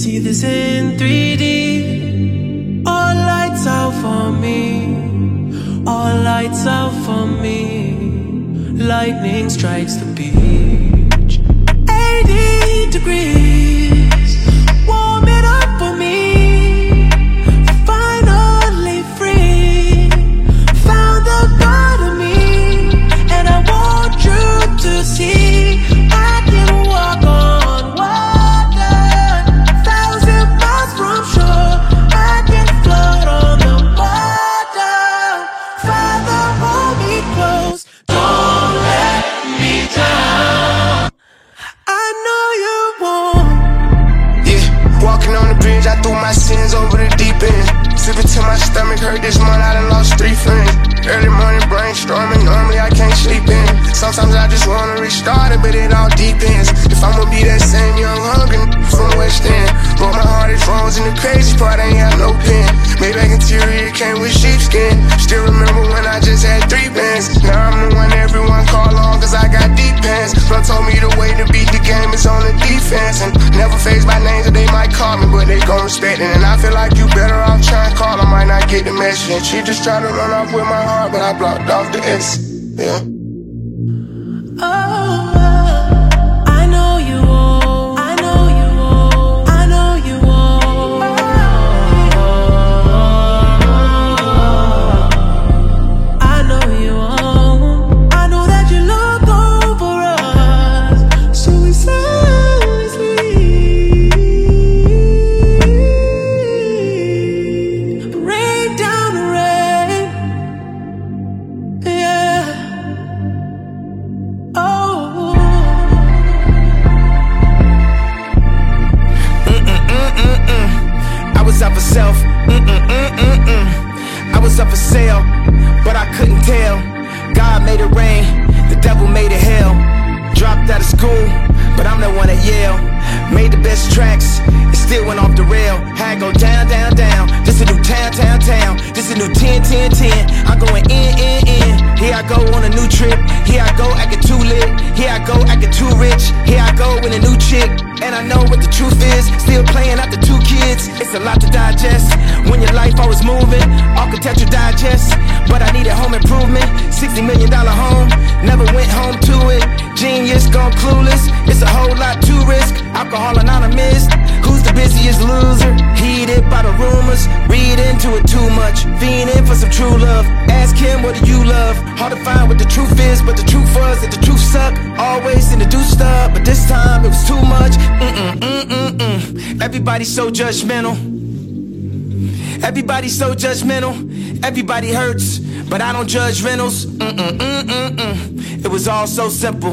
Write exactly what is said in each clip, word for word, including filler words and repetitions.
See this in three D. All lights out for me. All lights out for me. Lightning strikes the beach. eighty degrees. Warm it up for me. Finally free. Found the God of me. And I want you to see I can walk on water. Thousand miles from shore. I can float on the water. Father, hold me close. Don't let me down. I know you won't. Yeah, walking on the bridge, I threw my sins over the deep end. Sipping till my stomach hurt this month, I done lost three friends. Early morning brainstorming, normally I can't sleep in. Sometimes I just wanna restart it, but it all depends. If I'ma be that same young hungry from West End. But my heart is frozen, the crazy part ain't have no pen. Maybach interior came with sheepskin. Still remember when I just had three bands. Now I'm the one everyone call on, cause I got deep pants. Bro told me the way to beat the game is on the defense. And never phased by names that they might call me, but they gon' respect it. And I feel like you better off trying to call, I might not get the message. And she just tried to run off with my heart, but I blocked off the S. Yeah. Oh, I know you won't. I know you won't. I know you won't. I know you won't. I know that you look over us, so we silently sleep. Rain down the rain, yeah. Oh. Mm-mm-mm-mm-mm. I was up for self. Mm-mm-mm-mm-mm. I was up for sale, but I couldn't tell. God made it rain, the devil made it hell. Dropped out of school, but I'm the one at Yale. Made the best tracks, it still went off the rail. Had go down, down, down. This a new town, town, town. This a new ten, ten, ten. I'm going in, in, in. Here I go on a new trip. Here I go acting too lit. Here I go acting too rich. Here I go with a new chick. And I know what the truth is. Still playing after two kids. It's a lot to digest when your life always moving. Architecture digest, but I needed home improvement. Sixty million dollar home, never went home to it. Genius gone clueless. It's a whole lot to risk. Alcohol anonymous. Who's the busiest loser? Heated by the rumors. Read into it too much. Fiending for some true love. Ask him, what do you love? Hard to find what the truth is, but the truth was that the truth sucked. Always in the do stuff, but this time it was too much. Mm-mm, mm-mm, mm. Everybody's so judgmental. Everybody's so judgmental. Everybody hurts, but I don't judge rentals. Mm-mm, mm-mm, mm. It was all so simple.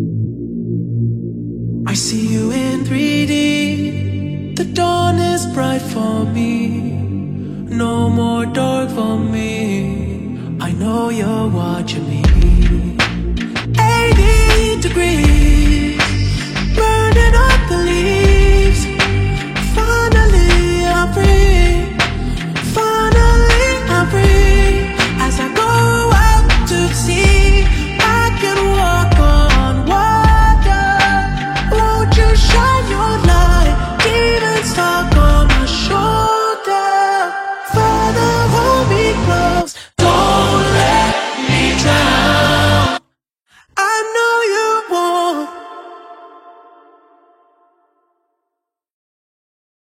I see you in three D. The dawn is bright for me. No more dark for me. I know you're watching me. eighty degrees.